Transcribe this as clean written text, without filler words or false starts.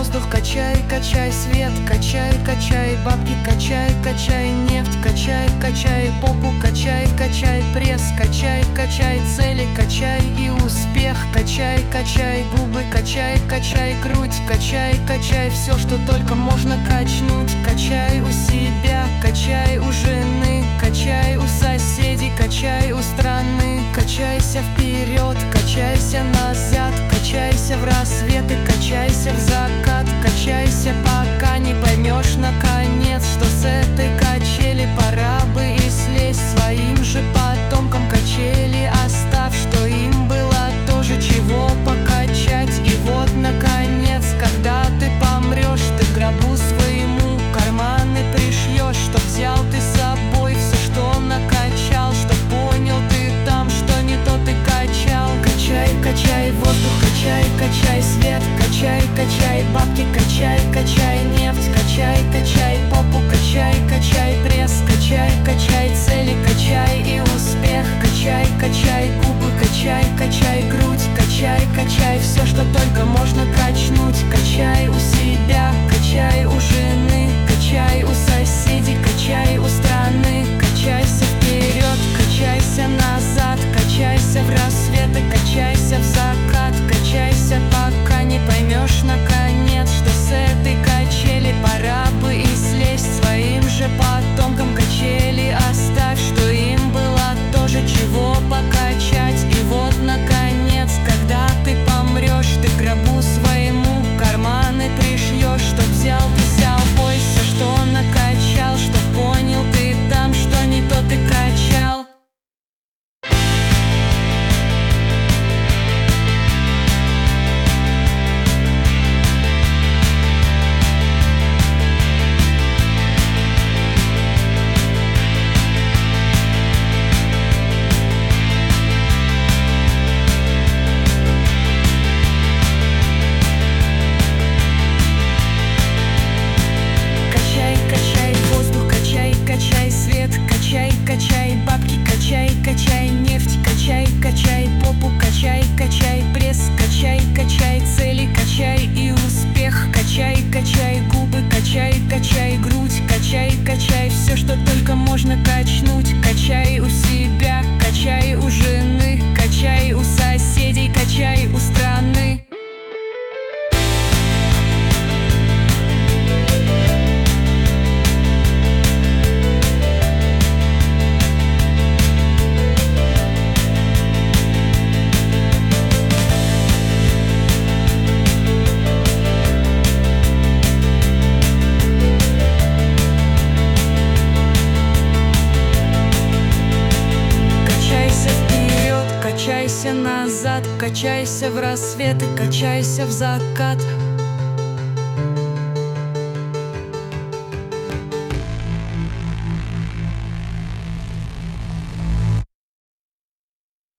воздух, качай, качай свет, качай, качай бабки, качай, качай нефть, качай, качай попу, качай, качай пресс, качай, качай цели, качай и успех, качай, качай губы, качай, качай грудь, качай, качай все, что только можно качнуть, качай у себя, качай у жены, качай у соседей, качай у страны, качайся вперед, качайся назад, качайся в рассвет и качайся в закат, качайся, пока не поймешь наконец, что с этой качели пора бы и слезть, своим же потомкам качели оставь, что им было тоже чего покачать. И вот наконец, когда ты помрешь, ты к гробу своему карманы пришьешь, чтоб взял ты с собой все, что накачал, чтоб понял ты там, что не то ты качал. Качай, качай воздух, качай, качай свет, качай, качай бабки, качай, качай нефть, качай, качай попу, качай, качай пресс, качай, качай цели, качай и успех, качай, качай губы, качай, качай грудь, качай, качай все, что только можно качнуть, качай у себя, качай у жены, качай у соседей, качай у страны, качайся вперед, качайся назад, качайся в рассвет и качайся в закат, качайся, пока не поймешь наконец, что с этой качели пора бы и слезть, своим же потомкам качели оставь, что им было тоже чего покачать. И вот наконец, когда ты помрешь, ты к гробу своему карманы пришьешь, чтоб взял ты с собой все, что накачал, чтоб понял ты там, что не то ты качал. Качай свет, качай, качай бабки, качай, качай нефть, качай, качай попу, качай, качай пресс, качай, качай цели, качай и успех, качай, качай губы, качай, качай грудь, качай, качай все, что только можно качнуть, качай у себя, качай у жены, качай у соседей, качай у страны. Качайся назад, качайся в рассвет и качайся в закат.